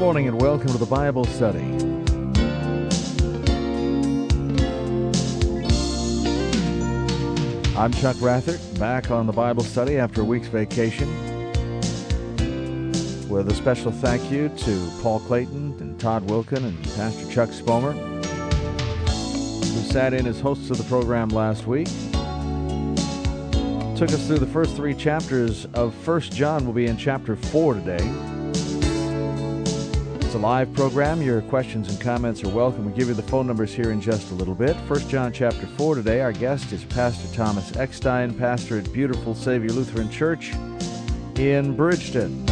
morning and welcome to the Bible study. I'm Chuck Rathert, back on the Bible study after a week's vacation, with a special thank you to Paul Clayton and Todd Wilkin and Pastor Chuck Spomer, who sat in as hosts of the program last week. Took us through the first three chapters of 1 John. We'll be in chapter 4 today. It's a live program. Your questions and comments are welcome. We'll give you the phone numbers here in just a little bit. 1 John chapter 4 today. Our guest is Pastor Thomas Eckstein, pastor at Beautiful Savior Lutheran Church in Bridgeton.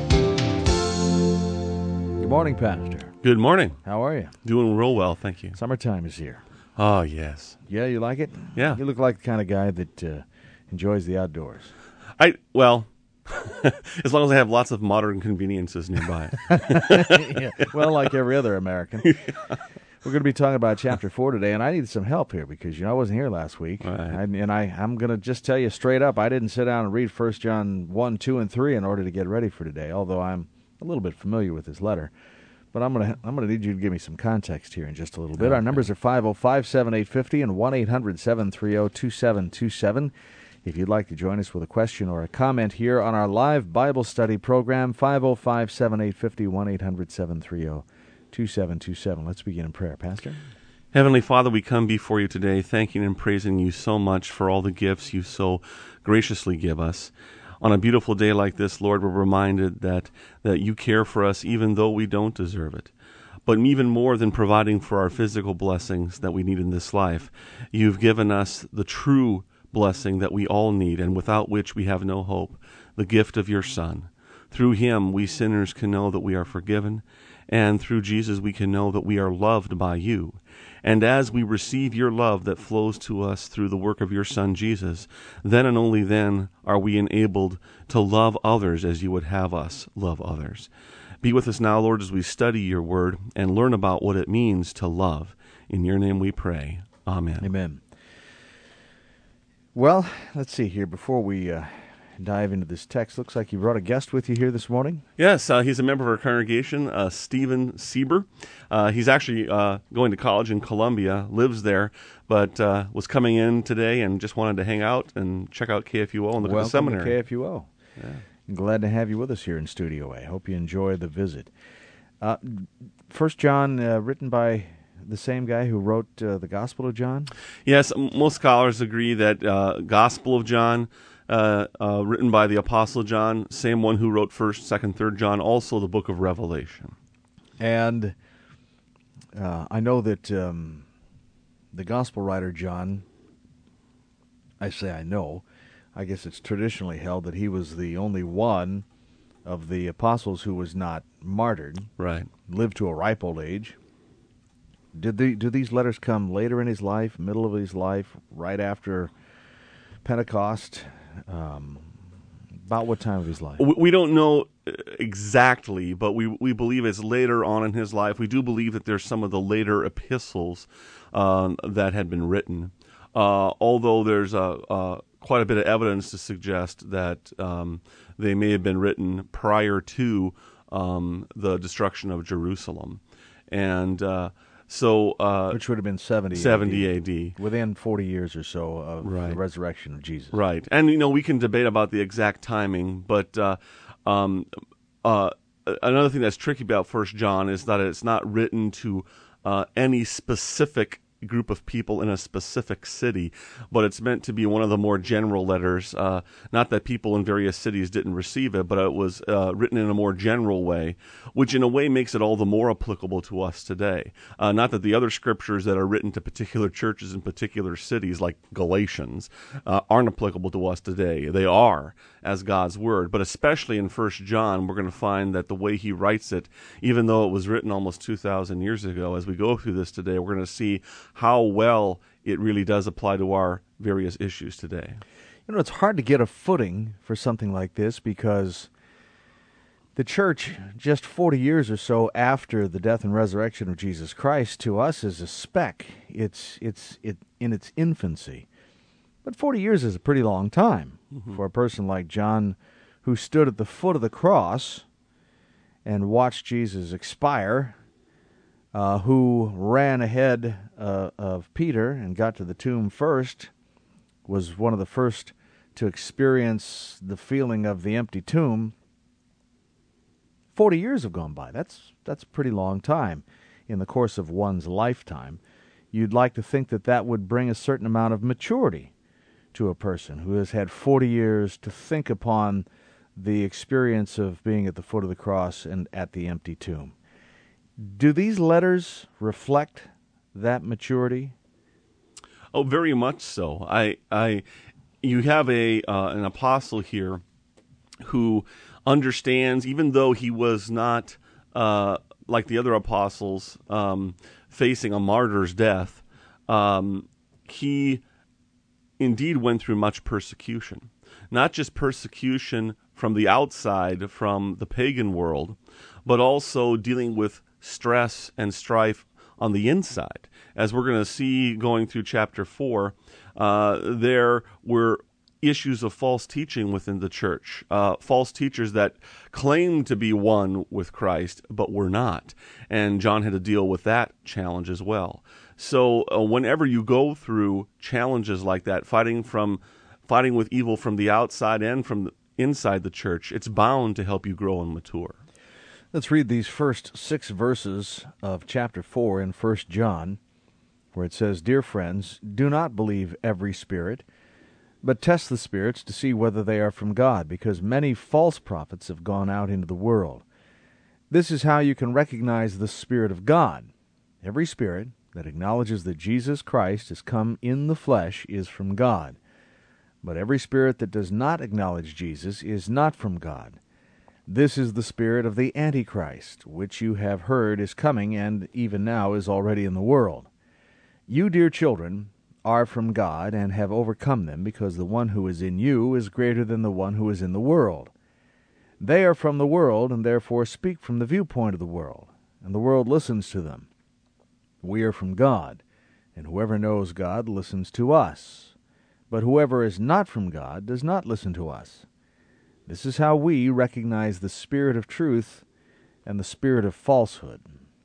Good morning, Pastor. Good morning. How are you? Doing real well, thank you. Summertime is here. Oh, yes. Yeah, you like it? Yeah. You look like the kind of guy that enjoys the outdoors. Well, as long as I have lots of modern conveniences nearby. Yeah. Well, like every other American. Yeah. We're going to be talking about chapter 4 today, and I need some help here because, I wasn't here last week. Right. I'm going to just tell you straight up, I didn't sit down and read 1 John 1, 2, and 3 in order to get ready for today, although I'm a little bit familiar with this letter. But I'm going to need you to give me some context here in just a little bit. Okay. Our numbers are 505-7850 and 1-800-730-2727. If you'd like to join us with a question or a comment here on our live Bible study program, 505-7850, 1-800-730-2727. Let's begin in prayer. Pastor? Heavenly Father, we come before you today thanking and praising you so much for all the gifts you so graciously give us. On a beautiful day like this, Lord, we're reminded that you care for us even though we don't deserve it. But even more than providing for our physical blessings that we need in this life, you've given us the true blessing that we all need and without which we have no hope, the gift of your Son. Through him, we sinners can know that we are forgiven, and through Jesus, we can know that we are loved by you. And as we receive your love that flows to us through the work of your Son, Jesus, then and only then are we enabled to love others as you would have us love others. Be with us now, Lord, as we study your word and learn about what it means to love. In your name we pray. Amen. Amen. Well, let's see here. Before we dive into this text, looks like you brought a guest with you here this morning. Yes, he's a member of our congregation, Stephen Sieber. He's actually going to college in Columbia, lives there, but was coming in today and just wanted to hang out and check out KFUO and look at the seminary. Welcome to KFUO. Yeah. I'm glad to have you with us here in Studio A. Hope you enjoy the visit. 1 John, written by the same guy who wrote the Gospel of John? Yes, most scholars agree that Gospel of John, written by the Apostle John, same one who wrote 1st, 2nd, 3rd John, also the book of Revelation. And I know that the Gospel writer John, I guess it's traditionally held that he was the only one of the apostles who was not martyred. Right. Lived to a ripe old age. Do these letters come later in his life, middle of his life, right after Pentecost? About what time of his life? We don't know exactly, but we believe it's later on in his life. We do believe that there's some of the later epistles that had been written, although there's quite a bit of evidence to suggest that they may have been written prior to the destruction of Jerusalem. And which would have been 70 A.D. Within 40 years or so of the resurrection of Jesus. Right. And, we can debate about the exact timing, but another thing that's tricky about 1 John is that it's not written to any specific group of people in a specific city, but it's meant to be one of the more general letters. Not that people in various cities didn't receive it, but it was written in a more general way, which in a way makes it all the more applicable to us today. Not that the other scriptures that are written to particular churches in particular cities, like Galatians, aren't applicable to us today. They are, as God's Word, but especially in 1 John, we're going to find that the way he writes it, even though it was written almost 2,000 years ago, as we go through this today, we're going to see how well it really does apply to our various issues today. It's hard to get a footing for something like this because the church, just 40 years or so after the death and resurrection of Jesus Christ, to us is a speck. It's in its infancy. But 40 years is a pretty long time for a person like John who stood at the foot of the cross and watched Jesus expire, who ran ahead of Peter and got to the tomb first, was one of the first to experience the feeling of the empty tomb. 40 years have gone by. That's a pretty long time in the course of one's lifetime. You'd like to think that that would bring a certain amount of maturity to a person who has had 40 years to think upon the experience of being at the foot of the cross and at the empty tomb. Do these letters reflect that maturity? Oh, very much so. You have an apostle here who understands, even though he was not like the other apostles facing a martyr's death, he indeed went through much persecution. Not just persecution from the outside, from the pagan world, but also dealing with stress and strife on the inside. As we're going to see going through chapter 4, there were issues of false teaching within the church, false teachers that claimed to be one with Christ, but were not. And John had to deal with that challenge as well. So whenever you go through challenges like that, fighting with evil from the outside and from inside the church, it's bound to help you grow and mature. Let's read these first 6 verses of chapter 4 in 1 John, where it says, "Dear friends, do not believe every spirit, but test the spirits to see whether they are from God, because many false prophets have gone out into the world. This is how you can recognize the Spirit of God. Every spirit that acknowledges that Jesus Christ has come in the flesh is from God. But every spirit that does not acknowledge Jesus is not from God. This is the spirit of the Antichrist, which you have heard is coming and even now is already in the world. You, dear children, are from God and have overcome them, because the one who is in you is greater than the one who is in the world. They are from the world and therefore speak from the viewpoint of the world, and the world listens to them. We are from God, and whoever knows God listens to us. But whoever is not from God does not listen to us. This is how we recognize the spirit of truth and the spirit of falsehood."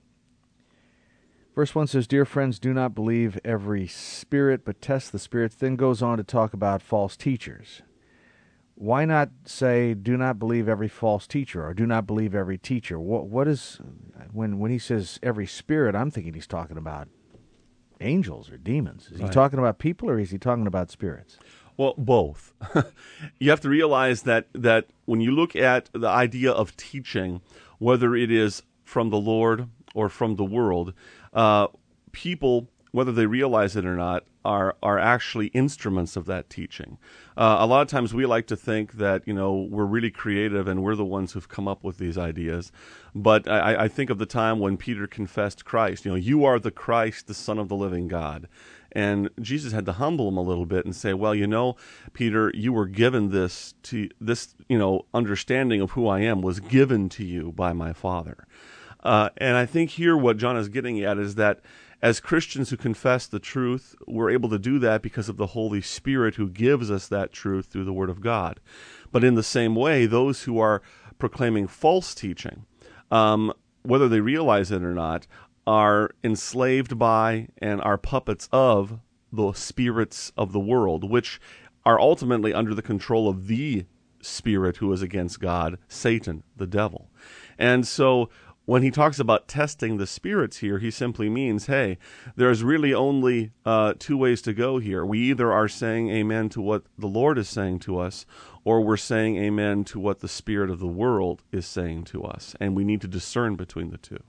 Verse 1 says, "Dear friends, do not believe every spirit, but test the spirits." Then goes on to talk about false teachers. Why not say, do not believe every false teacher, or do not believe every teacher? What is, when he says every spirit, I'm thinking he's talking about angels or demons. Is he talking about people, or is he talking about spirits? Well, both. You have to realize that when you look at the idea of teaching, whether it is from the Lord or from the world, people, whether they realize it or not, are actually instruments of that teaching. A lot of times we like to think that, we're really creative and we're the ones who've come up with these ideas. But I think of the time when Peter confessed Christ. You are the Christ, the Son of the living God. And Jesus had to humble him a little bit and say, well, Peter, you were given this understanding of who I am was given to you by my Father. And I think here what John is getting at is that as Christians who confess the truth, we're able to do that because of the Holy Spirit who gives us that truth through the Word of God. But in the same way, those who are proclaiming false teaching, whether they realize it or not, are enslaved by and are puppets of the spirits of the world, which are ultimately under the control of the spirit who is against God, Satan, the devil. And so when he talks about testing the spirits here, he simply means, hey, there's really only 2 ways to go here. We either are saying amen to what the Lord is saying to us, or we're saying amen to what the spirit of the world is saying to us. And we need to discern between the two.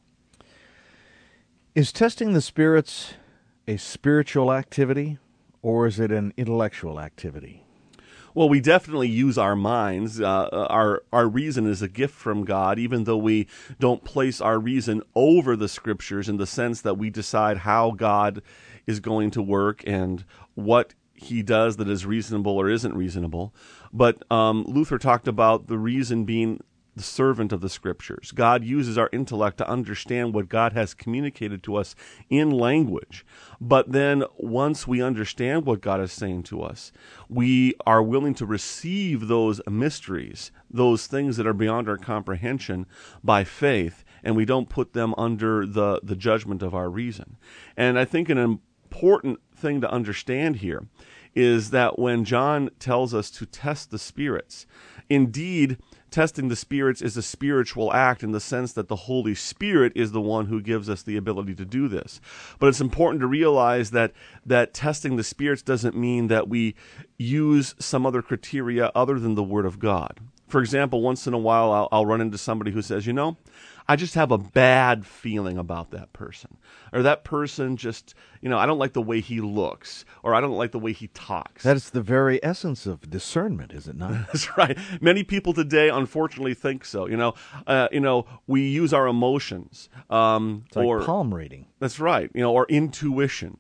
Is testing the spirits a spiritual activity, or is it an intellectual activity? Well, we definitely use our minds. Our reason is a gift from God, even though we don't place our reason over the Scriptures in the sense that we decide how God is going to work and what he does that is reasonable or isn't reasonable. But Luther talked about the reason being the servant of the Scriptures. God uses our intellect to understand what God has communicated to us in language. But then once we understand what God is saying to us, we are willing to receive those mysteries, those things that are beyond our comprehension, by faith, and we don't put them under the judgment of our reason. And I think an important thing to understand here is that when John tells us to test the spirits, indeed, testing the spirits is a spiritual act in the sense that the Holy Spirit is the one who gives us the ability to do this. But it's important to realize that testing the spirits doesn't mean that we use some other criteria other than the Word of God. For example, once in a while, I'll run into somebody who says, I just have a bad feeling about that person. Or that person just, I don't like the way he looks. Or I don't like the way he talks. That is the very essence of discernment, is it not? That's right. Many people today, unfortunately, think so. We use our emotions. It's like palm reading. That's right. Or intuition.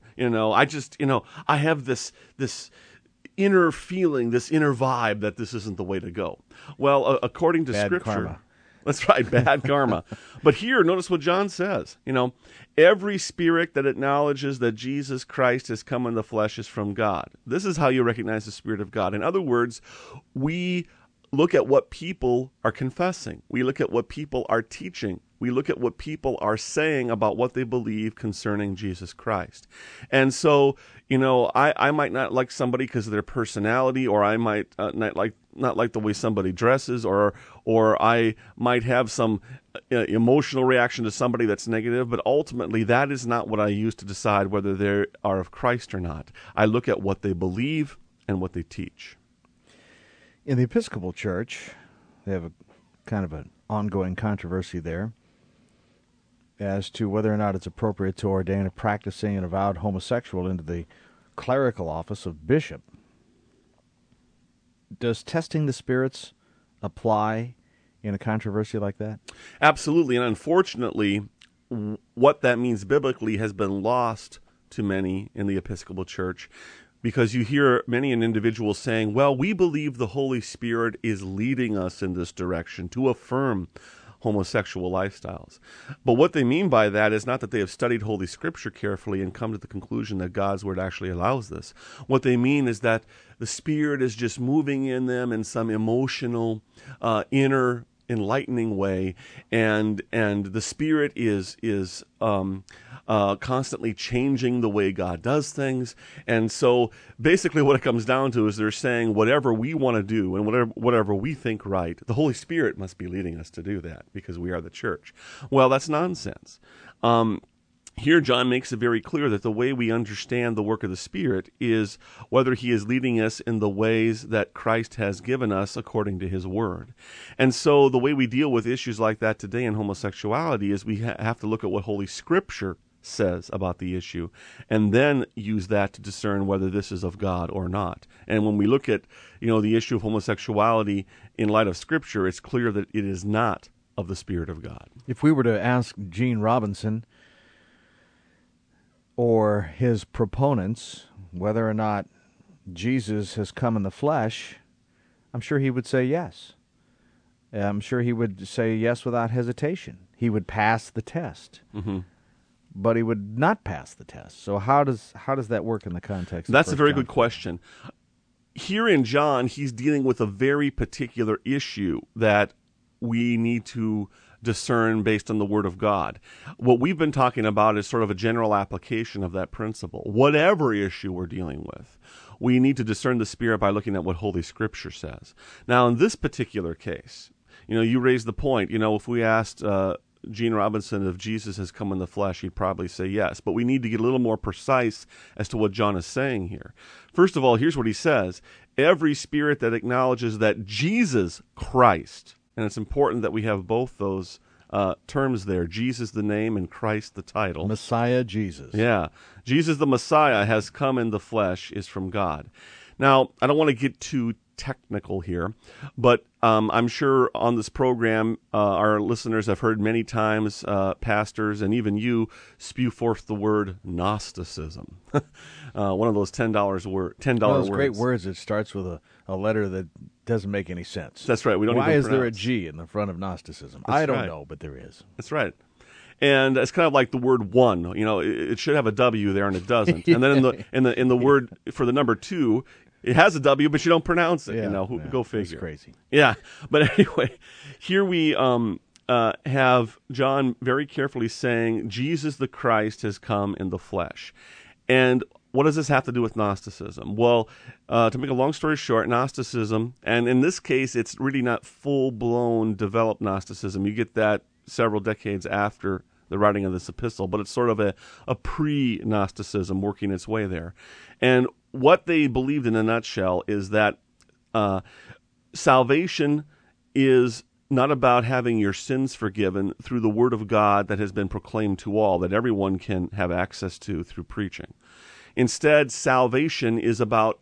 I have this inner feeling, this inner vibe that this isn't the way to go. Well, according to Bad Scripture... karma. That's right, bad karma. But here, notice what John says. Every spirit that acknowledges that Jesus Christ has come in the flesh is from God. This is how you recognize the Spirit of God. In other words, we look at what people are confessing. We look at what people are teaching. We look at what people are saying about what they believe concerning Jesus Christ. And so, I might not like somebody because of their personality, or I might not like the way somebody dresses, or I might have some emotional reaction to somebody that's negative, but ultimately that is not what I use to decide whether they are of Christ or not. I look at what they believe and what they teach. In the Episcopal Church, they have a kind of an ongoing controversy there as to whether or not it's appropriate to ordain a practicing and avowed homosexual into the clerical office of bishop. Does testing the spirits apply in a controversy like that? Absolutely, and unfortunately, what that means biblically has been lost to many in the Episcopal Church, because you hear many an individual saying, well, we believe the Holy Spirit is leading us in this direction to affirm homosexual lifestyles. But what they mean by that is not that they have studied Holy Scripture carefully and come to the conclusion that God's Word actually allows this. What they mean is that the Spirit is just moving in them in some emotional, inner, enlightening way, and the Spirit is constantly changing the way God does things. And so basically what it comes down to is they're saying whatever we want to do and whatever we think right, the Holy Spirit must be leading us to do that because we are the church. Well, that's nonsense. Here, John makes it very clear that the way we understand the work of the Spirit is whether He is leading us in the ways that Christ has given us according to His Word. And so the way we deal with issues like that today in homosexuality is we have to look at what Holy Scripture says about the issue, and then use that to discern whether this is of God or not. And when we look at, the issue of homosexuality in light of Scripture, it's clear that it is not of the Spirit of God. If we were to ask Gene Robinson or his proponents whether or not Jesus has come in the flesh, I'm sure he would say yes. I'm sure he would say yes without hesitation. He would pass the test. Mm-hmm. But he would not pass the test. So how does that work in the context of That's a very John? good question. Here in John, he's dealing with a very particular issue that we need to discern based on the Word of God. What we've been talking about is sort of a general application of that principle. Whatever issue we're dealing with, we need to discern the Spirit by looking at what Holy Scripture says. Now, in this particular case, you raised the point, if we asked Gene Robinson if Jesus has come in the flesh, he'd probably say yes. But we need to get a little more precise as to what John is saying here. First of all, here's what he says. Every spirit that acknowledges that Jesus Christ, and it's important that we have both those terms there, Jesus the name and Christ the title. Messiah Jesus. Yeah. Jesus the Messiah has come in the flesh is from God. Now, I don't want to get too technical here, but I'm sure on this program our listeners have heard many times pastors and even you spew forth the word Gnosticism. One of those $10 one of those words. Great words. It starts with a letter that doesn't make any sense. That's right. We don't Why even is there a pronounce. G in the front of Gnosticism? That's I don't right. know, but there is. That's right. And it's kind of like the word one. It should have a W there, and it doesn't. And then in the word for the number 2, it has a W, but you don't pronounce it. Go figure. That's crazy. Yeah. But anyway, here we have John very carefully saying Jesus the Christ has come in the flesh. And what does this have to do with Gnosticism? Well, to make a long story short, Gnosticism, and in this case, it's really not full-blown developed Gnosticism. You get that several decades after the writing of this epistle, but it's sort of a pre-Gnosticism working its way there. And what they believed in a nutshell is that salvation is not about having your sins forgiven through the word of God that has been proclaimed to all, that everyone can have access to through preaching. Instead, salvation is about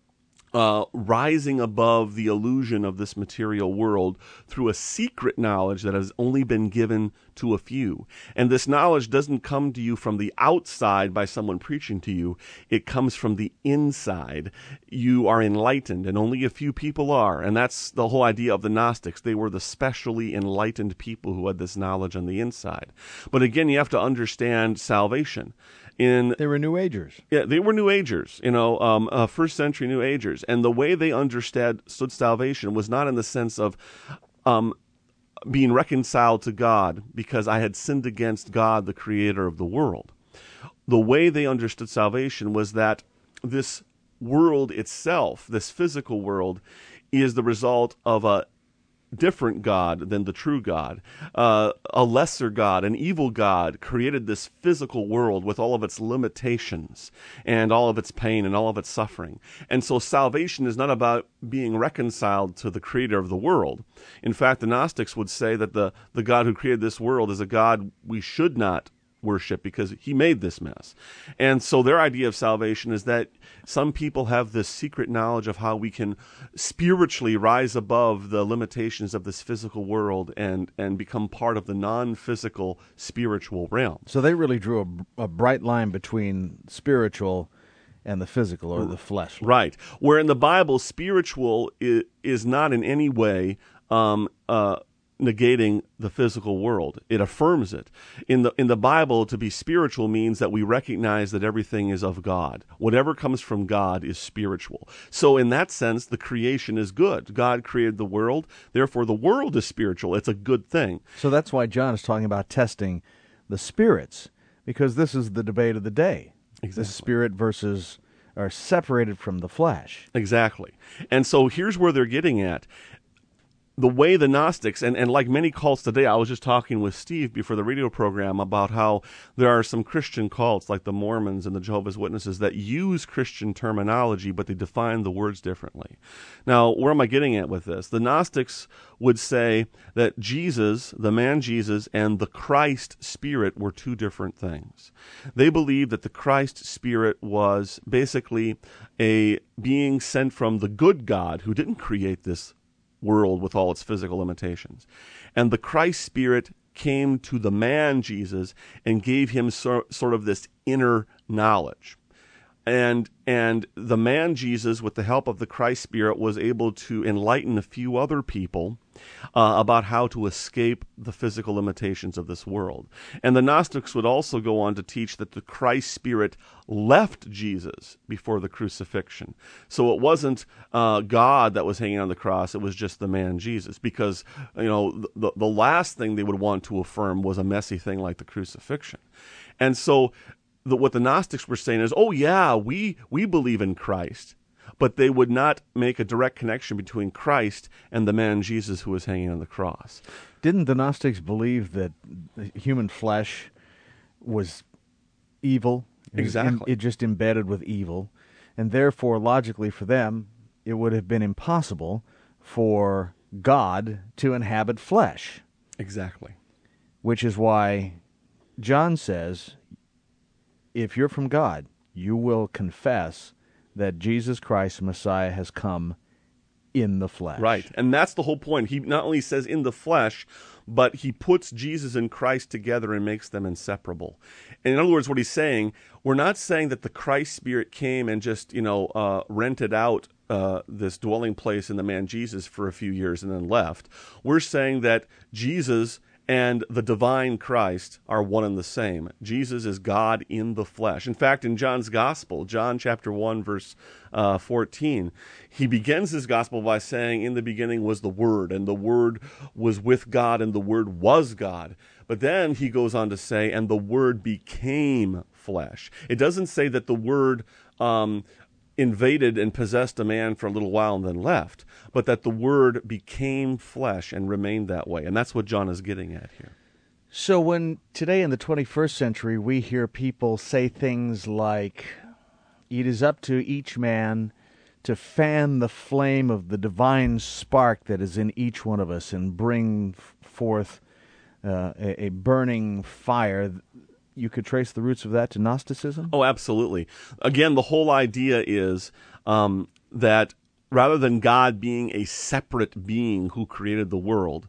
rising above the illusion of this material world through a secret knowledge that has only been given to a few. And this knowledge doesn't come to you from the outside by someone preaching to you. It comes from the inside. You are enlightened, and only a few people are. And that's the whole idea of the Gnostics. They were the specially enlightened people who had this knowledge on the inside. But again, you have to understand salvation. They were New Agers. Yeah, they were New Agers, first century New Agers. And the way they understood salvation was not in the sense of being reconciled to God because I had sinned against God, the creator of the world. The way they understood salvation was that this world itself, this physical world, is the result of a different God than the true God. A lesser God, an evil God, created this physical world with all of its limitations and all of its pain and all of its suffering. And so salvation is not about being reconciled to the creator of the world. In fact, the Gnostics would say that the God who created this world is a God we should not worship because he made this mess. And so their idea of salvation is that some people have this secret knowledge of how we can spiritually rise above the limitations of this physical world and become part of the non-physical spiritual realm. So they really drew a bright line between spiritual and the physical or the flesh. Right. Where in the Bible, spiritual is not in any way negating the physical world. It affirms it. In the Bible, to be spiritual means that we recognize that everything is of God. Whatever comes from God is spiritual. So in that sense, the creation is good. God created the world, therefore the world is spiritual. It's a good thing. So that's why John is talking about testing the spirits, because this is the debate of the day. Exactly. The spirit versus are separated from the flesh. Exactly. And so here's where they're getting at. The way the Gnostics, and like many cults today, I was just talking with Steve before the radio program about how there are some Christian cults like the Mormons and the Jehovah's Witnesses that use Christian terminology, but they define the words differently. Now, where am I getting at with this? The Gnostics would say that Jesus, the man Jesus, and the Christ Spirit were two different things. They believed that the Christ Spirit was basically a being sent from the good God who didn't create this world with all its physical limitations. And the Christ Spirit came to the man Jesus and gave him sort of this inner knowledge. And the man Jesus, with the help of the Christ Spirit, was able to enlighten a few other people about how to escape the physical limitations of this world. And the Gnostics would also go on to teach that the Christ Spirit left Jesus before the crucifixion. So it wasn't God that was hanging on the cross, it was just the man Jesus. Because, the last thing they would want to affirm was a messy thing like the crucifixion. And so what the Gnostics were saying is, oh yeah, we believe in Christ, but they would not make a direct connection between Christ and the man Jesus who was hanging on the cross. Didn't the Gnostics believe that human flesh was evil? Exactly. It just embedded with evil, and therefore, logically for them, it would have been impossible for God to inhabit flesh. Exactly. Which is why John says, if you're from God, you will confess that Jesus Christ, Messiah, has come in the flesh. Right. And that's the whole point. He not only says in the flesh, but he puts Jesus and Christ together and makes them inseparable. And in other words, what he's saying, we're not saying that the Christ Spirit came and just, rented out this dwelling place in the man Jesus for a few years and then left. We're saying that Jesus and the divine Christ are one and the same. Jesus is God in the flesh. In fact, in John's Gospel, John chapter 1, verse 14, he begins his Gospel by saying, in the beginning was the Word, and the Word was with God, and the Word was God. But then he goes on to say, and the Word became flesh. It doesn't say that the Word invaded and possessed a man for a little while and then left, but that the Word became flesh and remained that way. And that's what John is getting at here. So when today in the 21st century we hear people say things like, it is up to each man to fan the flame of the divine spark that is in each one of us and bring forth a burning fire, you could trace the roots of that to Gnosticism? Oh, absolutely. Again, the whole idea is that rather than God being a separate being who created the world,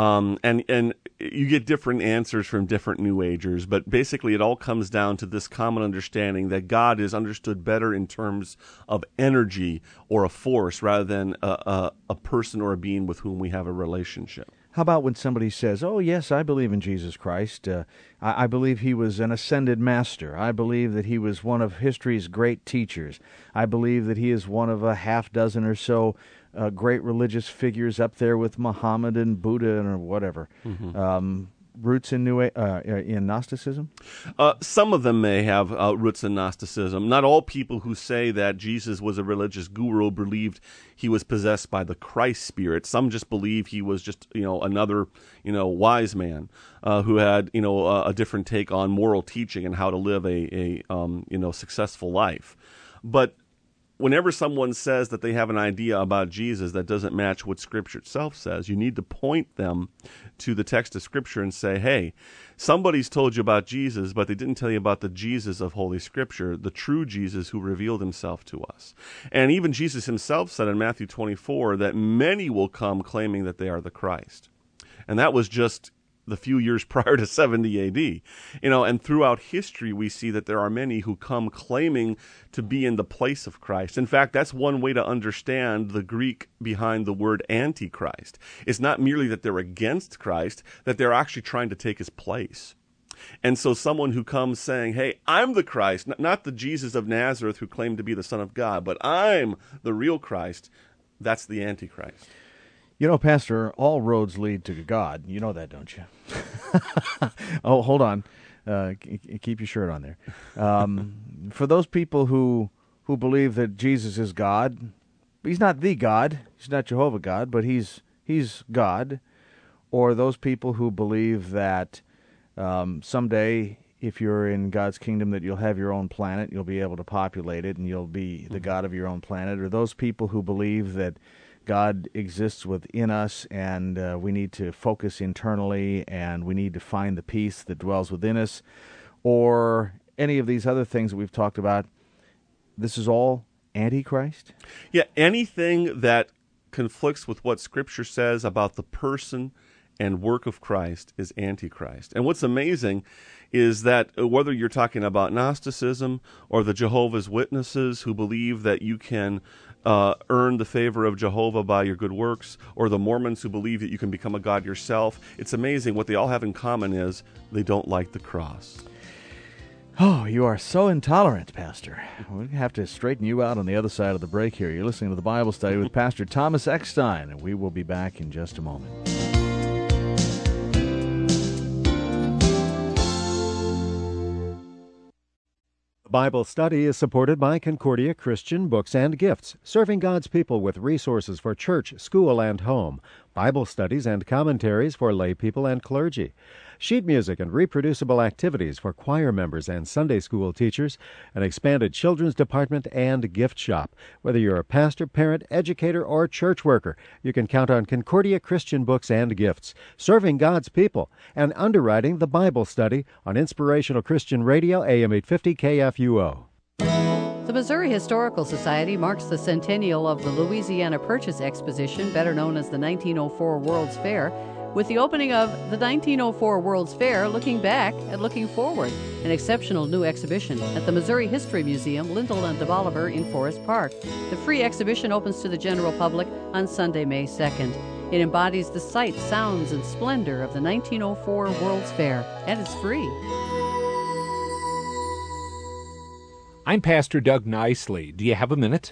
and you get different answers from different New Agers, but basically it all comes down to this common understanding that God is understood better in terms of energy or a force rather than a person or a being with whom we have a relationship. How about when somebody says, oh, yes, I believe in Jesus Christ. I believe he was an ascended master. I believe that he was one of history's great teachers. I believe that he is one of a half dozen or so great religious figures up there with Muhammad and Buddha or whatever. Mm-hmm. Roots in in Gnosticism? Some of them may have roots in Gnosticism. Not all people who say that Jesus was a religious guru believed he was possessed by the Christ Spirit. Some just believe he was just another wise man who had a different take on moral teaching and how to live a successful life. But whenever someone says that they have an idea about Jesus that doesn't match what Scripture itself says, you need to point them to the text of Scripture and say, hey, somebody's told you about Jesus, but they didn't tell you about the Jesus of Holy Scripture, the true Jesus who revealed himself to us. And even Jesus himself said in Matthew 24 that many will come claiming that they are the Christ. And that was just the few years prior to 70 A.D. And throughout history, we see that there are many who come claiming to be in the place of Christ. In fact, that's one way to understand the Greek behind the word Antichrist. It's not merely that they're against Christ, that they're actually trying to take his place. And so someone who comes saying, hey, I'm the Christ, not the Jesus of Nazareth who claimed to be the Son of God, but I'm the real Christ, that's the Antichrist. Pastor, all roads lead to God. You know that, don't you? Oh, hold on. Keep your shirt on there. For those people who believe that Jesus is God, he's not the God. He's not Jehovah God, but he's God. Or those people who believe that someday, if you're in God's kingdom, that you'll have your own planet, you'll be able to populate it, and you'll be the God of your own planet. Or those people who believe that God exists within us, and we need to focus internally, and we need to find the peace that dwells within us, or any of these other things that we've talked about. This is all Antichrist? Yeah, anything that conflicts with what Scripture says about the person and work of Christ is Antichrist. And what's amazing is that whether you're talking about Gnosticism or the Jehovah's Witnesses who believe that you can earn the favor of Jehovah by your good works, or the Mormons who believe that you can become a god yourself, it's amazing. What they all have in common is they don't like the cross. Oh, you are so intolerant, Pastor. We'll have to straighten you out on the other side of the break here. You're listening to the Bible Study with Pastor Thomas Eckstein, and we will be back in just a moment. The Bible Study is supported by Concordia Christian Books and Gifts, serving God's people with resources for church, school, and home, Bible studies and commentaries for lay people and clergy, sheet music and reproducible activities for choir members and Sunday school teachers, an expanded children's department and gift shop. Whether you're a pastor, parent, educator, or church worker, you can count on Concordia Christian Books and Gifts, serving God's people, and underwriting the Bible Study on Inspirational Christian Radio, AM 850 KFUO. The Missouri Historical Society marks the centennial of the Louisiana Purchase Exposition, better known as the 1904 World's Fair, with the opening of the 1904 World's Fair, Looking Back and Looking Forward, an exceptional new exhibition at the Missouri History Museum, Lyndall and de Bolivar in Forest Park. The free exhibition opens to the general public on Sunday, May 2nd. It embodies the sights, sounds, and splendor of the 1904 World's Fair, and it's free. I'm Pastor Doug Nicely. Do you have a minute?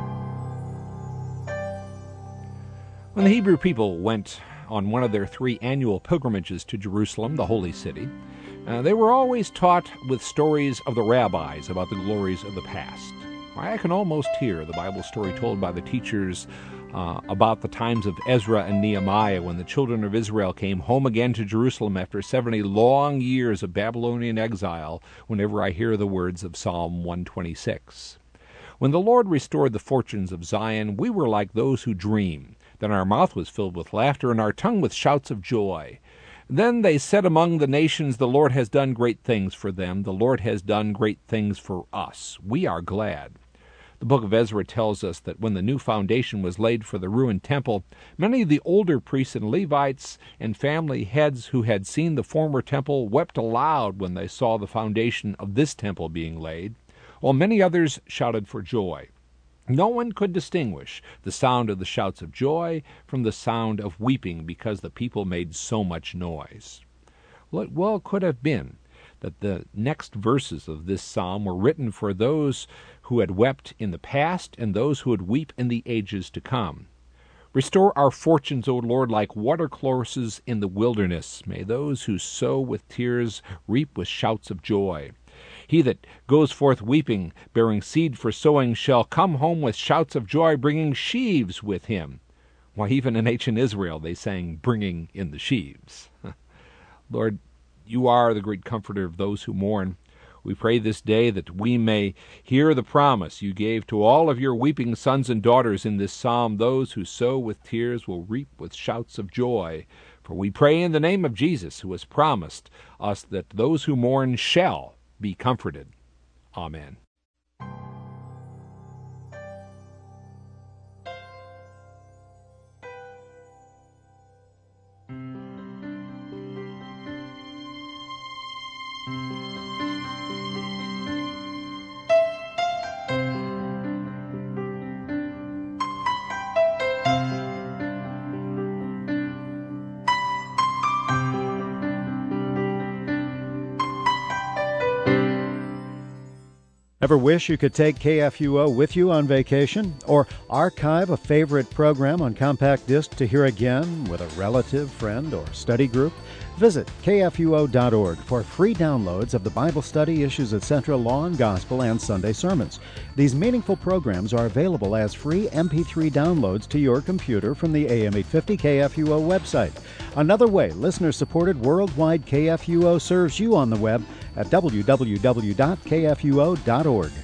When the Hebrew people went on one of their 3 annual pilgrimages to Jerusalem, the holy city, they were always taught with stories of the rabbis about the glories of the past. I can almost hear the Bible story told by the teachers about the times of Ezra and Nehemiah when the children of Israel came home again to Jerusalem after 70 long years of Babylonian exile whenever I hear the words of Psalm 126. When the Lord restored the fortunes of Zion, we were like those who dream. Then our mouth was filled with laughter and our tongue with shouts of joy. Then they said among the nations, the Lord has done great things for them. The Lord has done great things for us. We are glad. The book of Ezra tells us that when the new foundation was laid for the ruined temple, many of the older priests and Levites and family heads who had seen the former temple wept aloud when they saw the foundation of this temple being laid, while many others shouted for joy. No one could distinguish the sound of the shouts of joy from the sound of weeping because the people made so much noise. Well, it well could have been that the next verses of this psalm were written for those who had wept in the past and those who would weep in the ages to come. Restore our fortunes, O Lord, like watercourses in the wilderness. May those who sow with tears reap with shouts of joy. He that goes forth weeping, bearing seed for sowing, shall come home with shouts of joy, bringing sheaves with him. Why, even in ancient Israel they sang, bringing in the sheaves. Lord, you are the great comforter of those who mourn. We pray this day that we may hear the promise you gave to all of your weeping sons and daughters in this psalm. Those who sow with tears will reap with shouts of joy. For we pray in the name of Jesus, who has promised us that those who mourn shall be comforted. Amen. Ever wish you could take KFUO with you on vacation? Or archive a favorite program on compact disc to hear again with a relative, friend, or study group? Visit KFUO.org for free downloads of the Bible study issues at Central Law and Gospel and Sunday sermons. These meaningful programs are available as free MP3 downloads to your computer from the AM 850 KFUO website. Another way listener-supported worldwide KFUO serves you on the web at www.kfuo.org.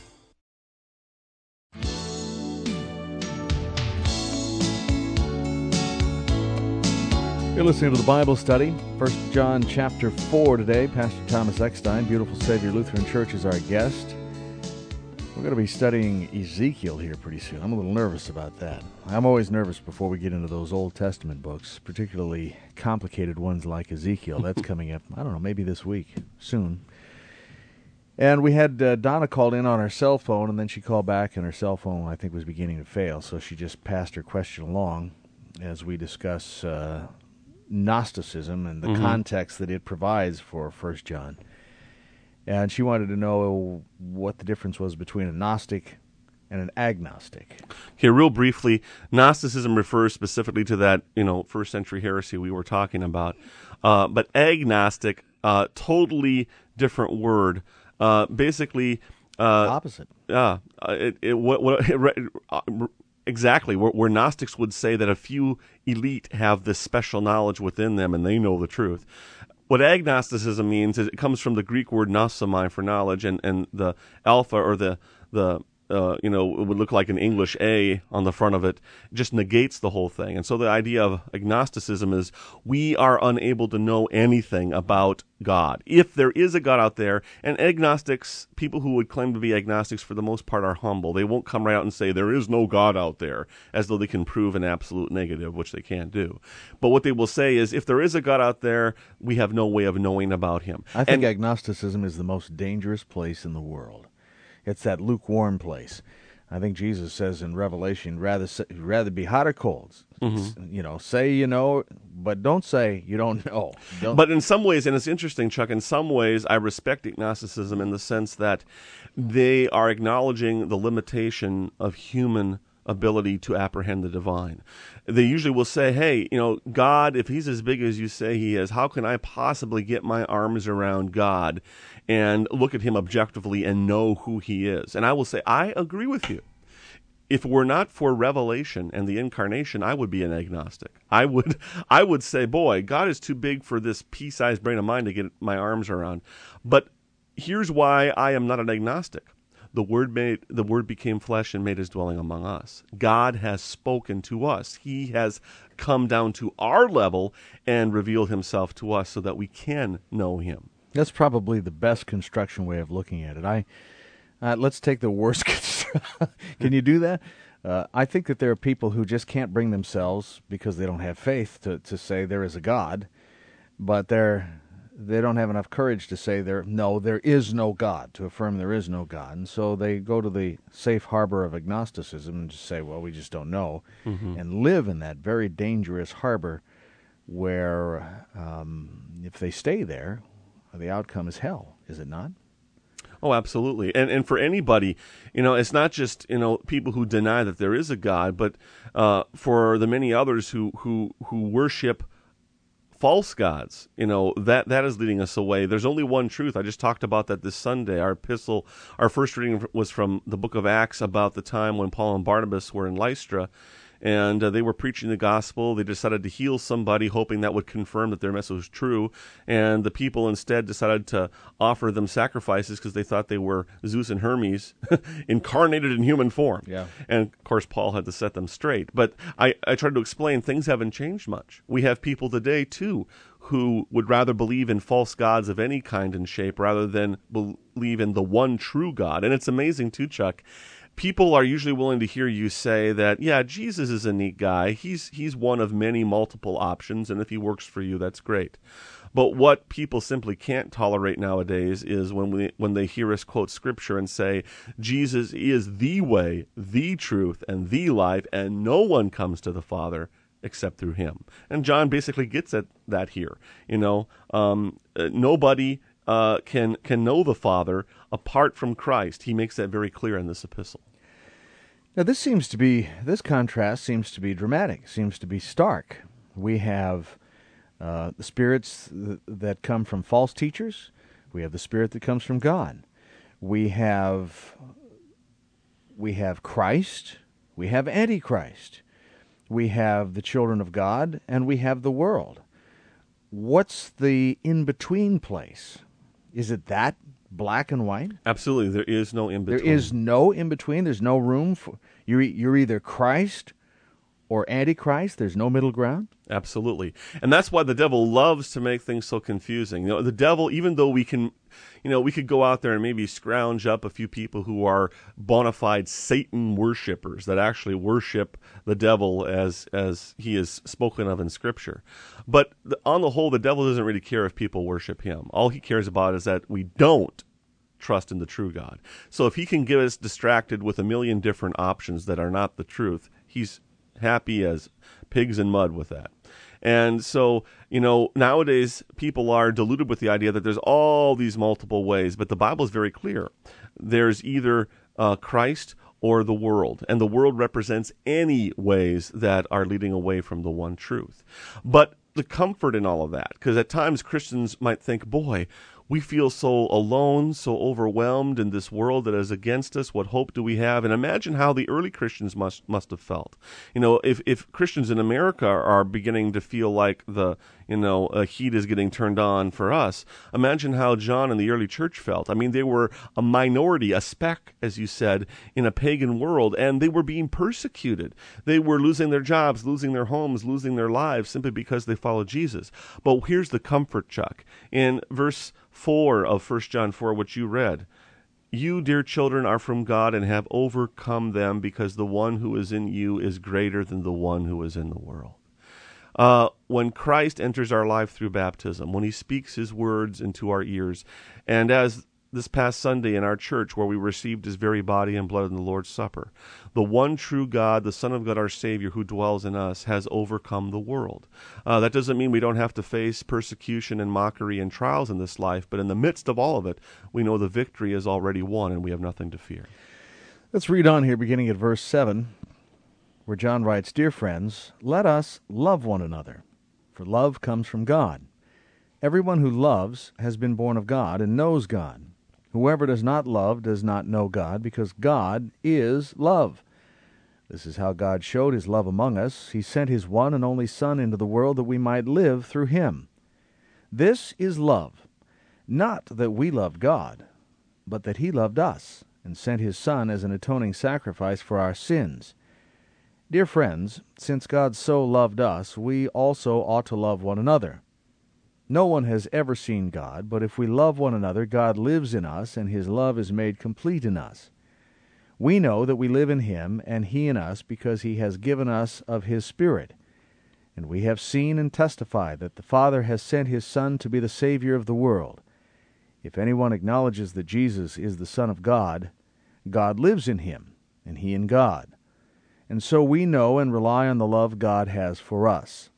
You're listening to the Bible study, 1 John chapter 4 today. Pastor Thomas Eckstein, Beautiful Savior Lutheran Church, is our guest. We're going to be studying Ezekiel here pretty soon. I'm a little nervous about that. I'm always nervous before we get into those Old Testament books, particularly complicated ones like Ezekiel. That's coming up, I don't know, maybe this week, soon. And we had Donna called in on her cell phone, and then she called back, and her cell phone, I think, was beginning to fail. So she just passed her question along as we discuss Gnosticism and the context that it provides for 1 John. And she wanted to know what the difference was between a Gnostic and an agnostic. Okay, real briefly, Gnosticism refers specifically to that, first century heresy we were talking about. But agnostic, totally different word. Basically, opposite. Exactly, where Gnostics would say that a few elite have this special knowledge within them and they know the truth. What agnosticism means is it comes from the Greek word gnosomai for knowledge, and the alpha or the it would look like an English A on the front of it, just negates the whole thing. And so the idea of agnosticism is we are unable to know anything about God. If there is a God out there, and agnostics, people who would claim to be agnostics for the most part are humble. They won't come right out and say there is no God out there, as though they can prove an absolute negative, which they can't do. But what they will say is, if there is a God out there, we have no way of knowing about him. I think agnosticism is the most dangerous place in the world. It's that lukewarm place. I think Jesus says in Revelation, rather be hot or cold. Say you know, but don't say you don't know. But in some ways, and it's interesting, Chuck, in some ways I respect agnosticism in the sense that they are acknowledging the limitation of human ability to apprehend the divine. They usually will say, hey, God, if he's as big as you say he is, how can I possibly get my arms around God and look at him objectively and know who he is? And I will say, I agree with you. If it were not for revelation and the incarnation, I would be an agnostic. I would say, boy, God is too big for this pea-sized brain of mine to get my arms around. But here's why I am not an agnostic. The Word became flesh and made his dwelling among us. God has spoken to us. He has come down to our level and revealed himself to us so that we can know him. That's probably the best construction way of looking at it. Let's take the worst. Can you do that? I think that there are people who just can't bring themselves, because they don't have faith, to say there is a God, but they don't have enough courage to say there is no God, to affirm there is no God. And so they go to the safe harbor of agnosticism and just say, well, we just don't know, and live in that very dangerous harbor where if they stay there, the outcome is hell, is it not? Oh, absolutely. And for anybody, it's not just, people who deny that there is a God, but for the many others who worship false gods, that is leading us away. There's only one truth. I just talked about that this Sunday. Our first reading was from the book of Acts about the time when Paul and Barnabas were in Lystra, and they were preaching the gospel. They decided to heal somebody, hoping that would confirm that their message was true, and the people instead decided to offer them sacrifices because they thought they were Zeus and Hermes incarnated in human form. Yeah. And, of course, Paul had to set them straight. But I tried to explain things haven't changed much. We have people today, too, who would rather believe in false gods of any kind and shape rather than believe in the one true God. And it's amazing, too, Chuck. People are usually willing to hear you say that, yeah, Jesus is a neat guy. He's one of many multiple options, and if he works for you, that's great. But what people simply can't tolerate nowadays is when they hear us quote Scripture and say, Jesus is the way, the truth, and the life, and no one comes to the Father except through him. And John basically gets at that here. Nobody can know the Father apart from Christ. He makes that very clear in this epistle. Now, this contrast seems to be dramatic, seems to be stark. We have the spirits that come from false teachers. We have the spirit that comes from God. We have Christ. We have Antichrist. We have the children of God, and we have the world. What's the in-between place? Is it that black and white? Absolutely. There is no in-between. There is no in-between. There's no room for... You're either Christ or Antichrist. There's no middle ground. Absolutely. And that's why the devil loves to make things so confusing. The devil, even though we could go out there and maybe scrounge up a few people who are bona fide Satan worshipers that actually worship the devil as he is spoken of in Scripture. But on the whole, the devil doesn't really care if people worship him. All he cares about is that we don't trust in the true God. So if he can get us distracted with a million different options that are not the truth, he's happy as pigs in mud with that. And so, nowadays people are deluded with the idea that there's all these multiple ways, but the Bible is very clear. There's either Christ or the world, and the world represents any ways that are leading away from the one truth. But the comfort in all of that, because at times Christians might think, boy, we feel so alone, so overwhelmed in this world that is against us. What hope do we have? And imagine how the early Christians must have felt. If Christians in America are beginning to feel like the heat is getting turned on for us. Imagine how John and the early church felt. I mean, they were a minority, a speck, as you said, in a pagan world, and they were being persecuted. They were losing their jobs, losing their homes, losing their lives simply because they followed Jesus. But here's the comfort, Chuck. In verse 4 of 1 John 4, which you read, "You, dear children, are from God and have overcome them, because the one who is in you is greater than the one who is in the world." When Christ enters our life through baptism, when he speaks his words into our ears, and as this past Sunday in our church where we received his very body and blood in the Lord's Supper, the one true God, the Son of God, our Savior, who dwells in us, has overcome the world. That doesn't mean we don't have to face persecution and mockery and trials in this life, but in the midst of all of it, we know the victory is already won and we have nothing to fear. Let's read on here, beginning at verse 7, where John writes, "Dear friends, let us love one another, for love comes from God. Everyone who loves has been born of God and knows God. Whoever does not love does not know God, because God is love. This is how God showed his love among us. He sent his one and only Son into the world that we might live through him. This is love, not that we loved God, but that he loved us and sent his Son as an atoning sacrifice for our sins. Dear friends, since God so loved us, we also ought to love one another. No one has ever seen God, but if we love one another, God lives in us, and his love is made complete in us. We know that we live in him, and he in us, because he has given us of his Spirit. And we have seen and testified that the Father has sent his Son to be the Savior of the world. If anyone acknowledges that Jesus is the Son of God, God lives in him, and he in God. And so we know and rely on the love God has for us.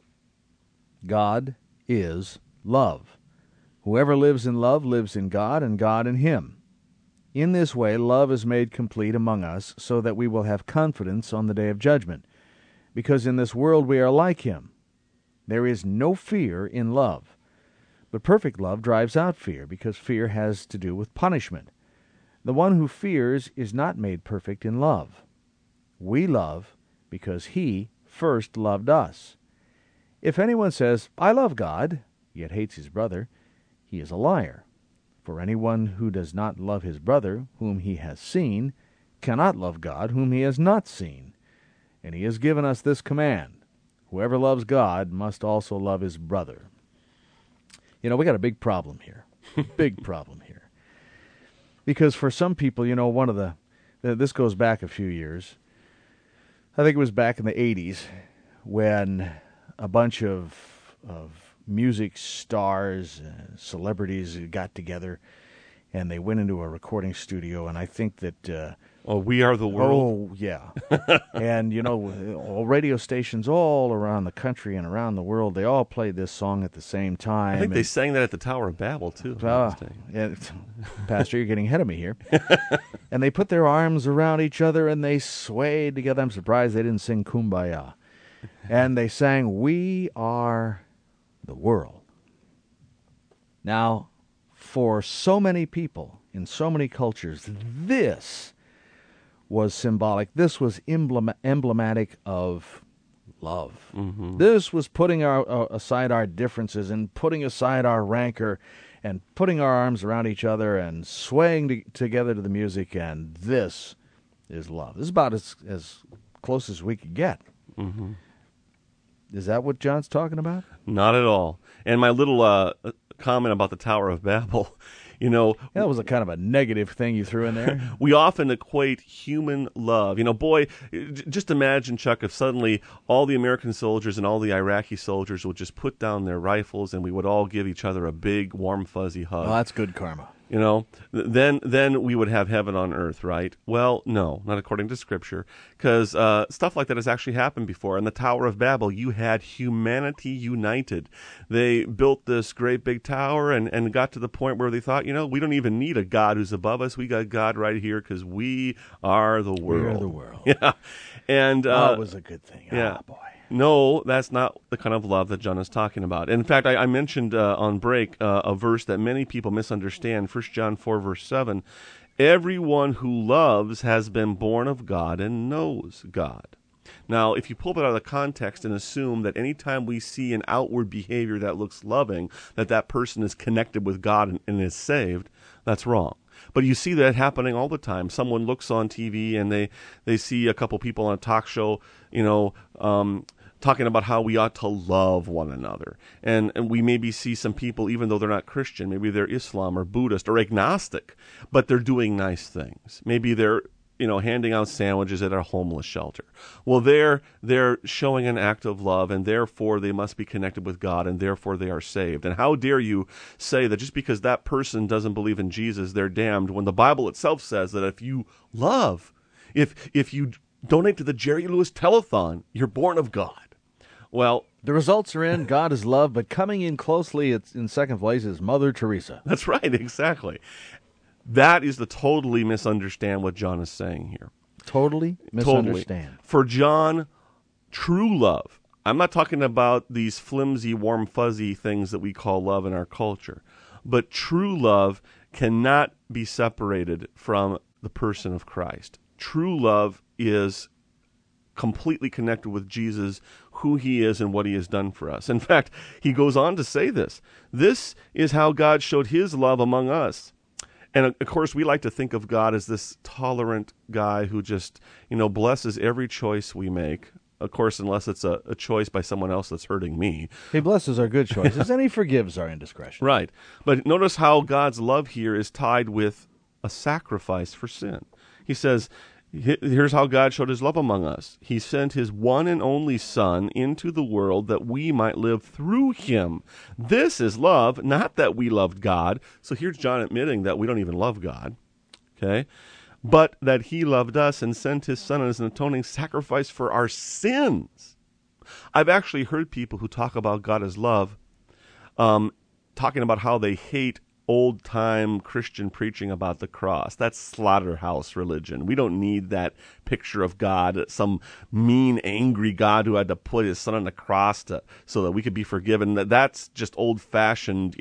God is love. Whoever lives in love lives in God, and God in him. In this way, love is made complete among us, so that we will have confidence on the day of judgment. Because in this world we are like him. There is no fear in love. But perfect love drives out fear, because fear has to do with punishment. The one who fears is not made perfect in love. We love because he first loved us. If anyone says, "I love God," yet hates his brother, he is a liar. For anyone who does not love his brother, whom he has seen, cannot love God, whom he has not seen. And he has given us this command: whoever loves God must also love his brother. We got a big problem here. Big problem here. Because for some people, this goes back a few years. I think it was back in the 80s when a bunch of music stars, celebrities got together, and they went into a recording studio, and I think that... We Are the World? Oh, yeah. And, all radio stations all around the country and around the world, they all played this song at the same time. I think they sang that at the Tower of Babel, too. Yeah, Pastor, you're getting ahead of me here. And they put their arms around each other, and they swayed together. I'm surprised they didn't sing Kumbaya. And they sang, "We Are the World." Now, for so many people in so many cultures, this was symbolic. This was emblematic of love. Mm-hmm. This was putting aside our differences and putting aside our rancor and putting our arms around each other and swaying together to the music, and this is love. This is about as close as we could get. Mm-hmm. Is that what John's talking about? Not at all. And my little comment about the Tower of Babel, that was a kind of a negative thing you threw in there. We often equate human love. Just imagine, Chuck, if suddenly all the American soldiers and all the Iraqi soldiers would just put down their rifles and we would all give each other a big, warm, fuzzy hug. Oh, that's good karma. Then we would have heaven on earth, right? Well, no, not according to Scripture, because stuff like that has actually happened before. In the Tower of Babel, you had humanity united. They built this great big tower and got to the point where they thought, we don't even need a God who's above us. We got God right here because we are the world. We are the world. Yeah. And that was a good thing. Yeah. Oh, boy. No, that's not the kind of love that John is talking about. In fact, I mentioned on break a verse that many people misunderstand, 1 John 4, verse 7. Everyone who loves has been born of God and knows God. Now, if you pull that out of the context and assume that anytime we see an outward behavior that looks loving, that person is connected with God and is saved, that's wrong. But you see that happening all the time. Someone looks on TV and they see a couple people on a talk show, talking about how we ought to love one another. And we maybe see some people, even though they're not Christian, maybe they're Islam or Buddhist or agnostic, but they're doing nice things. Maybe they're handing out sandwiches at a homeless shelter. Well, they're showing an act of love, and therefore they must be connected with God, and therefore they are saved. And how dare you say that just because that person doesn't believe in Jesus, they're damned, when the Bible itself says that if you love, if you donate to the Jerry Lewis Telethon, you're born of God. Well, the results are in God is love, but coming in closely, it's in second place is Mother Teresa. That's right, exactly. That is to totally misunderstand what John is saying here. Totally misunderstand. Totally. For John, true love, I'm not talking about these flimsy, warm, fuzzy things that we call love in our culture, but true love cannot be separated from the person of Christ. True love is completely connected with Jesus, who he is and what he has done for us. In fact, he goes on to say this. This is how God showed his love among us. And, of course, we like to think of God as this tolerant guy who just, blesses every choice we make. Of course, unless it's a choice by someone else that's hurting me. He blesses our good choices, and he forgives our indiscretion. Right. But notice how God's love here is tied with a sacrifice for sin. He says, here's how God showed his love among us. He sent his one and only Son into the world that we might live through him. This is love, not that we loved God. So here's John admitting that we don't even love God, okay? But that he loved us and sent his Son as an atoning sacrifice for our sins. I've actually heard people who talk about God as love, talking about how they hate old-time Christian preaching about the cross. That's slaughterhouse religion. We don't need that picture of God, some mean, angry God who had to put his Son on the cross so that we could be forgiven. That's just old-fashioned,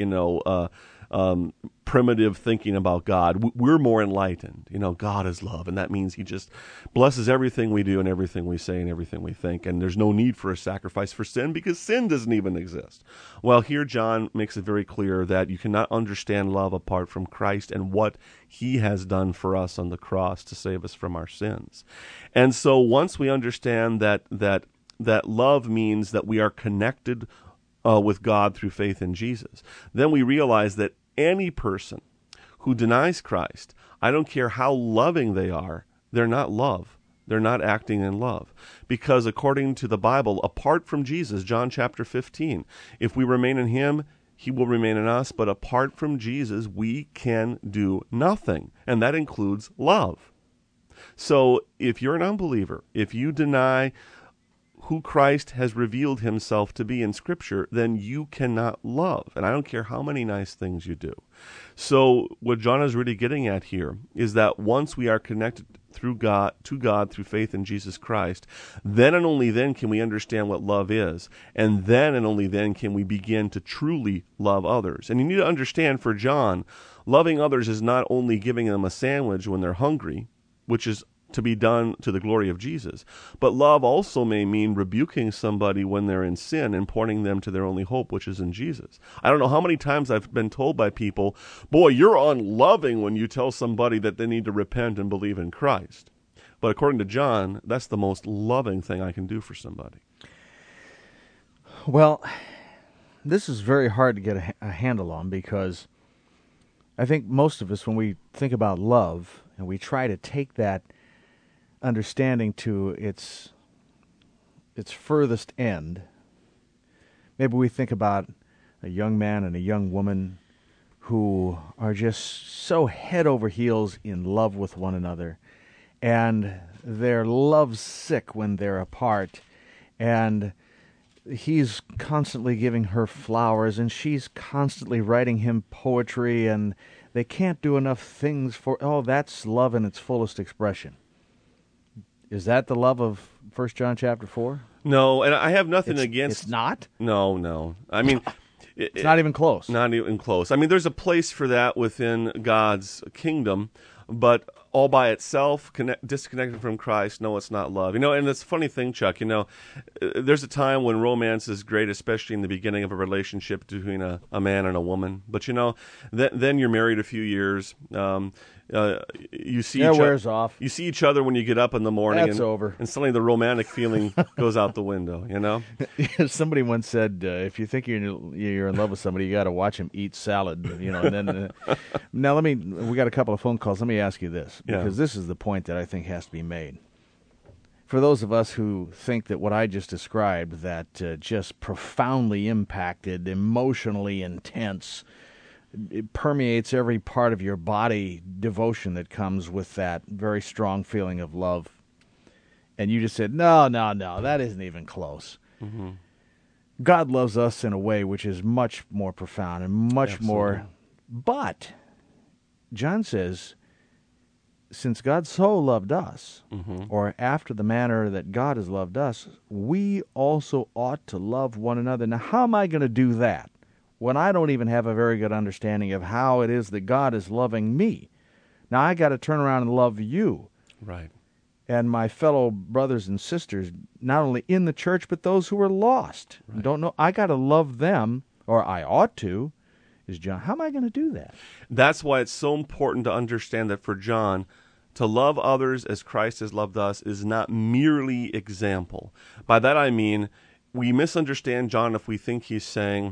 primitive thinking about God. We're more enlightened. God is love, and that means he just blesses everything we do and everything we say and everything we think, and there's no need for a sacrifice for sin because sin doesn't even exist. Well, here John makes it very clear that you cannot understand love apart from Christ and what he has done for us on the cross to save us from our sins. And so once we understand that love means that we are connected with God through faith in Jesus, then we realize that any person who denies Christ, I don't care how loving they are, they're not love. They're not acting in love. Because according to the Bible, apart from Jesus, John chapter 15, if we remain in him, he will remain in us. But apart from Jesus, we can do nothing. And that includes love. So if you're an unbeliever, if you deny who Christ has revealed himself to be in Scripture, then you cannot love. And I don't care how many nice things you do. So what John is really getting at here is that once we are connected to God through faith in Jesus Christ, then and only then can we understand what love is. And then and only then can we begin to truly love others. And you need to understand, for John, loving others is not only giving them a sandwich when they're hungry, which is to be done to the glory of Jesus. But love also may mean rebuking somebody when they're in sin and pointing them to their only hope, which is in Jesus. I don't know how many times I've been told by people, boy, you're unloving when you tell somebody that they need to repent and believe in Christ. But according to John, that's the most loving thing I can do for somebody. Well, this is very hard to get a handle on, because I think most of us, when we think about love and we try to take that understanding to its furthest end, maybe we think about a young man and a young woman who are just so head over heels in love with one another, and they're lovesick when they're apart, and he's constantly giving her flowers, and she's constantly writing him poetry, and they can't do enough things for... Oh, that's love in its fullest expression. Is that the love of 1 John chapter 4? No, and I have nothing against... It's not? No. I mean... It's not even close. Not even close. I mean, there's a place for that within God's kingdom, but all by itself, disconnected from Christ, no, it's not love. And it's a funny thing, Chuck, there's a time when romance is great, especially in the beginning of a relationship between a man and a woman. But, then you're married a few years. You see It wears off. You see each other when you get up in the morning. That's over. And suddenly the romantic feeling goes out the window, Somebody once said, if you think you're in love with somebody, you got to watch him eat salad. And then now we got a couple of phone calls. Let me ask you this, because this is the point that I think has to be made. For those of us who think that what I just described, that just profoundly impacted, emotionally intense, it permeates every part of your body devotion that comes with that very strong feeling of love. And you just said, no, that isn't even close. Mm-hmm. God loves us in a way which is much more profound and much more. But John says, since God so loved us, or after the manner that God has loved us, we also ought to love one another. Now, how am I going to do that when I don't even have a very good understanding of how it is that God is loving me? Now, I got to turn around and love you. Right. And my fellow brothers and sisters, not only in the church, but those who are lost and don't know. I got to love them, or I ought to. John, how am I going to do that? That's why it's so important to understand that for John, to love others as Christ has loved us is not merely example. By that I mean, we misunderstand John if we think he's saying,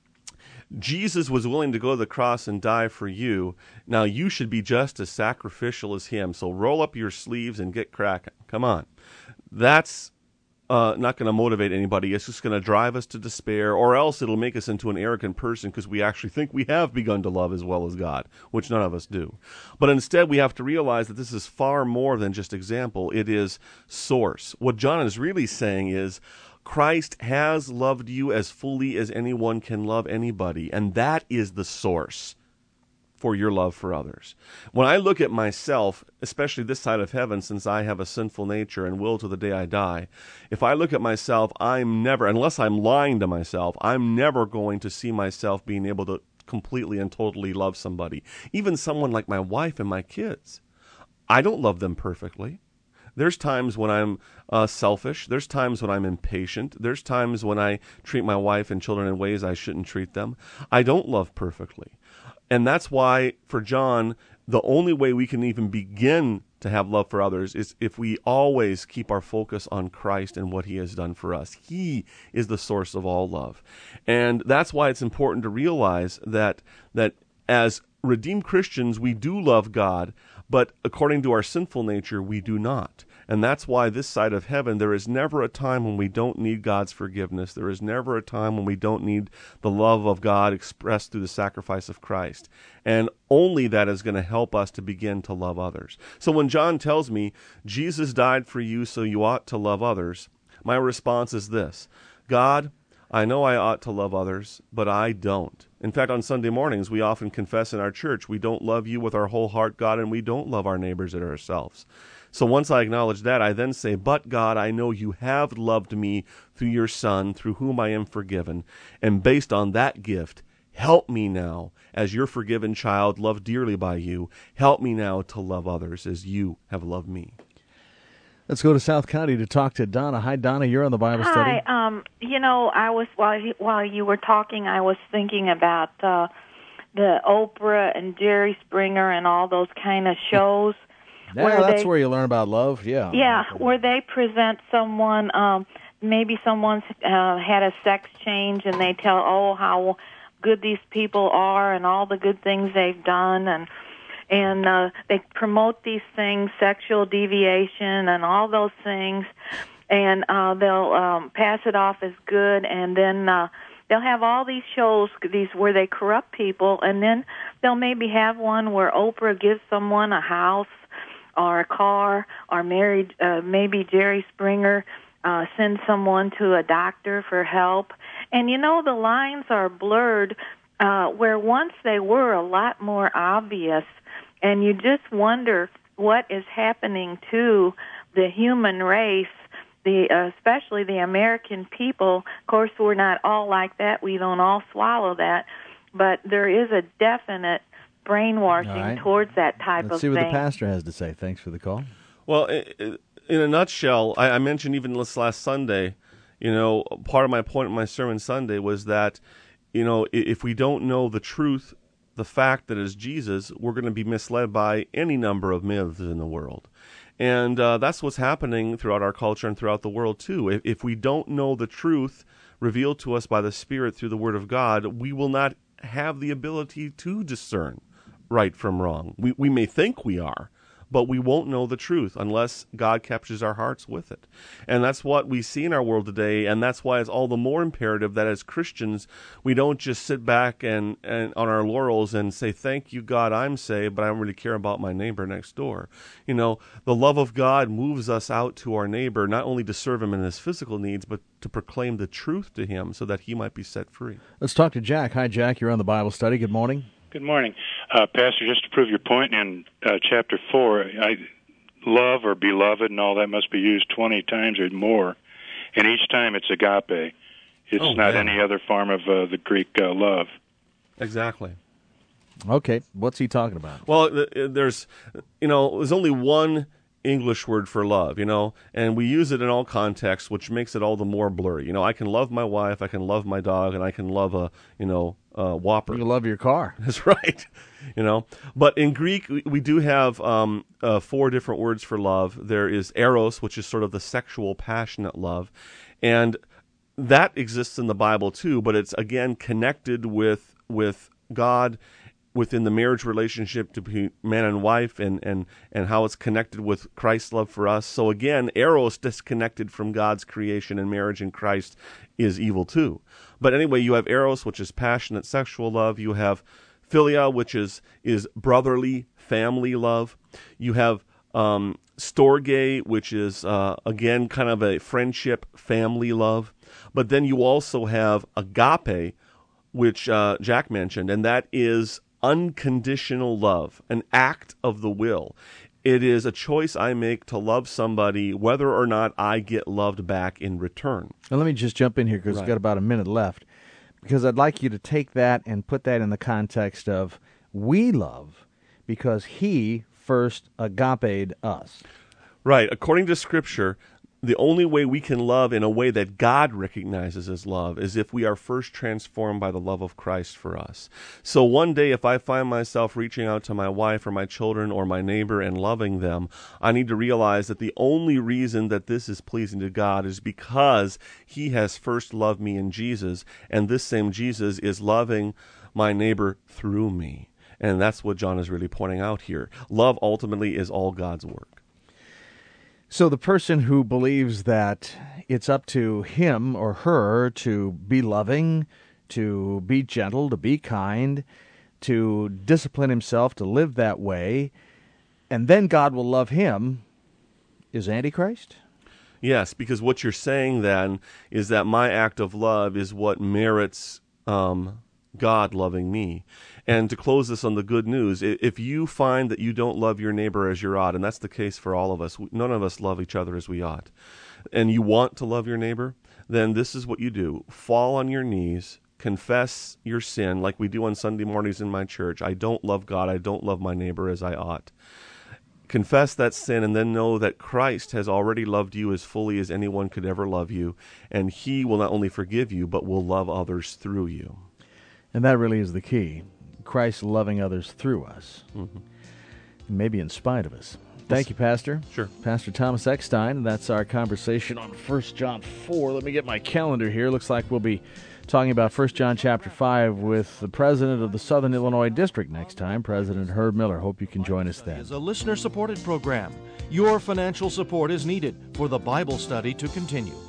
Jesus was willing to go to the cross and die for you. Now you should be just as sacrificial as him. So roll up your sleeves and get cracking. Come on. That's not going to motivate anybody. It's just going to drive us to despair, or else it'll make us into an arrogant person because we actually think we have begun to love as well as God, which none of us do. But instead, we have to realize that this is far more than just example. It is source. What John is really saying is, Christ has loved you as fully as anyone can love anybody, and that is the source for your love for others. When I look at myself, especially this side of heaven, since I have a sinful nature and will to the day I die, if I look at myself, I'm never, unless I'm lying to myself, I'm never going to see myself being able to completely and totally love somebody. Even someone like my wife and my kids. I don't love them perfectly. There's times when I'm selfish. There's times when I'm impatient. There's times when I treat my wife and children in ways I shouldn't treat them. I don't love perfectly. And that's why, for John, the only way we can even begin to have love for others is if we always keep our focus on Christ and what he has done for us. He is the source of all love. And that's why it's important to realize that as redeemed Christians, we do love God, but according to our sinful nature, we do not. And that's why this side of heaven, there is never a time when we don't need God's forgiveness. There is never a time when we don't need the love of God expressed through the sacrifice of Christ. And only that is going to help us to begin to love others. So when John tells me, Jesus died for you, so you ought to love others, my response is this: God, I know I ought to love others, but I don't. In fact, on Sunday mornings, we often confess in our church, we don't love you with our whole heart, God, and we don't love our neighbors as ourselves. So once I acknowledge that, I then say, but God, I know you have loved me through your Son, through whom I am forgiven. And based on that gift, help me now, as your forgiven child, loved dearly by you, help me now to love others as you have loved me. Let's go to South County to talk to Donna. Hi, Donna. You're on the Bible study. Hi. I was while you were talking, I was thinking about the Oprah and Jerry Springer and all those kind of shows. Yeah, that's where you learn about love. Yeah. Yeah, where they present someone, maybe someone's had a sex change, and they tell how good these people are and all the good things they've done, and they promote these things, sexual deviation and all those things, and they'll pass it off as good, and then they'll have all these shows, where they corrupt people, and then they'll maybe have one where Oprah gives someone a house or a car, or maybe Jerry Springer sends someone to a doctor for help. And the lines are blurred, where once they were a lot more obvious, and you just wonder what is happening to the human race, especially the American people. Of course, we're not all like that. We don't all swallow that. But there is a definite brainwashing All right. towards that type Let's of see what thing. the pastor has to say. Thanks for the call. Well, in a nutshell, I mentioned even this last Sunday, part of my point in my sermon Sunday was that, if we don't know the truth, the fact that it's Jesus, we're going to be misled by any number of myths in the world. And that's what's happening throughout our culture and throughout the world, too. If we don't know the truth revealed to us by the Spirit through the Word of God, we will not have the ability to discern right from wrong. We may think we are, but we won't know the truth unless God captures our hearts with it. And that's what we see in our world today, and that's why it's all the more imperative that as Christians, we don't just sit back and on our laurels and say, thank you, God, I'm saved, but I don't really care about my neighbor next door. The love of God moves us out to our neighbor, not only to serve him in his physical needs, but to proclaim the truth to him so that he might be set free. Let's talk to Jack. Hi, Jack. You're on the Bible study. Good morning. Good morning. Pastor, just to prove your point, in chapter 4, love or beloved and all that must be used 20 times or more, and each time it's agape. It's not any other form of the Greek love. Exactly. Okay, what's he talking about? Well, there's only one English word for love, and we use it in all contexts, which makes it all the more blurry. I can love my wife, I can love my dog, and I can love a Whopper. You love your car. That's right. But in Greek, we do have 4 different words for love. There is eros, which is sort of the sexual, passionate love, and that exists in the Bible too. But it's again connected with God within the marriage relationship to man and wife, and how it's connected with Christ's love for us. So again, eros disconnected from God's creation and marriage in Christ is evil too. But anyway, you have eros, which is passionate sexual love. You have philia, which is brotherly family love. You have storge, which is again kind of a friendship family love. But then you also have agape, which Jack mentioned, and that is unconditional love, an act of the will. It is a choice I make to love somebody whether or not I get loved back in return. Now, let me just jump in here because we've got about a minute left, because I'd like you to take that and put that in the context of we love because he first agaped us. Right. According to Scripture, the only way we can love in a way that God recognizes as love is if we are first transformed by the love of Christ for us. So one day, if I find myself reaching out to my wife or my children or my neighbor and loving them, I need to realize that the only reason that this is pleasing to God is because he has first loved me in Jesus, and this same Jesus is loving my neighbor through me. And that's what John is really pointing out here. Love ultimately is all God's work. So the person who believes that it's up to him or her to be loving, to be gentle, to be kind, to discipline himself to live that way, and then God will love him, is Antichrist? Yes, because what you're saying then is that my act of love is what merits God loving me. And to close this on the good news, if you find that you don't love your neighbor as you ought, and that's the case for all of us, none of us love each other as we ought, and you want to love your neighbor, then this is what you do. Fall on your knees, confess your sin like we do on Sunday mornings in my church. I don't love God, I don't love my neighbor as I ought. Confess that sin and then know that Christ has already loved you as fully as anyone could ever love you, and he will not only forgive you, but will love others through you. And that really is the key. Christ loving others through us, maybe in spite of us. Thank you, Pastor. Sure. Pastor Thomas Eckstein, and that's our conversation on 1 John 4. Let me get my calendar here. Looks like we'll be talking about 1 John chapter 5 with the president of the Southern Illinois District next time, President Herb Miller. Hope you can join us then. It's a listener-supported program. Your financial support is needed for the Bible study to continue.